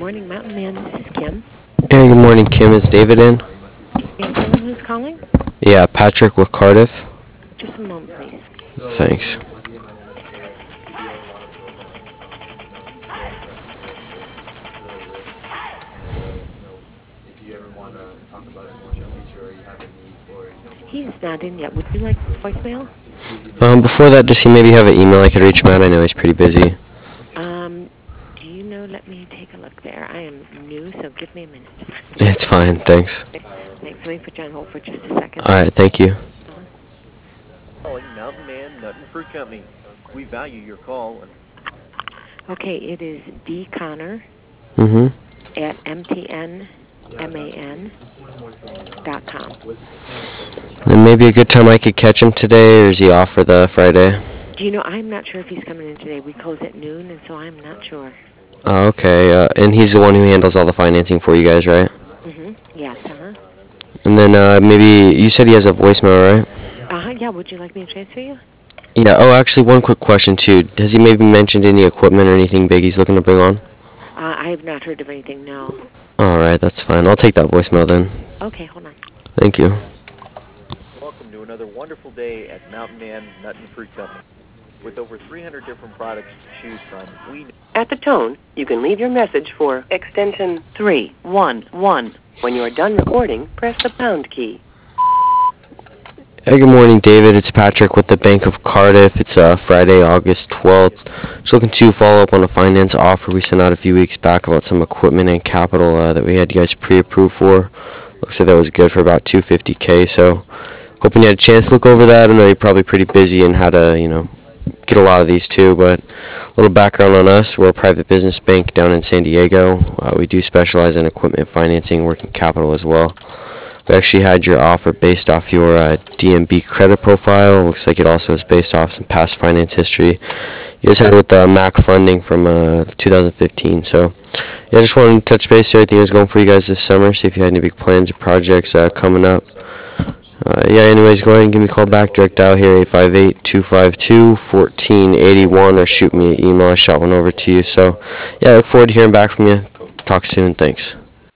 morning, Mountain Man. This is Kim. Hey, good morning, Kim. Is David in? Can you tell him who's calling? Yeah, Patrick with Cardiff. Just a moment, please. Thanks. He's not in yet. Would you like voicemail? Before that, does he maybe have an email I could reach him at? I know he's pretty busy. Do you know? Let me take a look there. I am new, so give me a minute. It's fine, thanks. Thanks. Let me put you on hold for just a second. Alright, thank you. Calling Mountain Man Nut and Fruit Company. We value your call. Okay, it is D. Connor Mm-hmm. at mtnman.com. And maybe a good time I could catch him today, or is he off for the Friday? Do you know, I'm not sure if he's coming in today. We close at noon, and so I'm not sure. Oh, okay. And he's the one who handles all the financing for you guys, right? Mm-hmm. Yes, And then maybe you said he has a voicemail, right? Yeah, would you like me to transfer you? Yeah. Oh, actually, one quick question too. Has he maybe mentioned any equipment or anything big he's looking to bring on? I have not heard of anything, no. All right, that's fine. I'll take that voicemail then. Okay, hold on. Thank you. Welcome to another wonderful day at Mountain Man Nut and Fruit Company. With over 300 different products to choose from, At the tone, you can leave your message for extension 311. When you are done recording, press the pound key. Hey, good morning, David. It's Patrick with the Bank of Cardiff. It's Friday, August 12th. Just looking to follow up on a finance offer we sent out a few weeks back about some equipment and capital that we had you guys pre-approved for. Looks like that was good for about $250K. So, hoping you had a chance to look over that. I know you're probably pretty busy and had to, get a lot of these too. But a little background on us: we're a private business bank down in San Diego. We do specialize in equipment financing, working capital as well. We actually had your offer based off your DMB credit profile. Looks like it also is based off some past finance history. You guys had it with MAC funding from 2015. So, yeah, I just wanted to touch base, see how everything was going for you guys this summer, see if you had any big plans or projects coming up. Anyways, go ahead and give me a call back. Direct dial here, 858-252-1481, or shoot me an email. I shot one over to you. So, yeah, I look forward to hearing back from you. Talk soon. Thanks.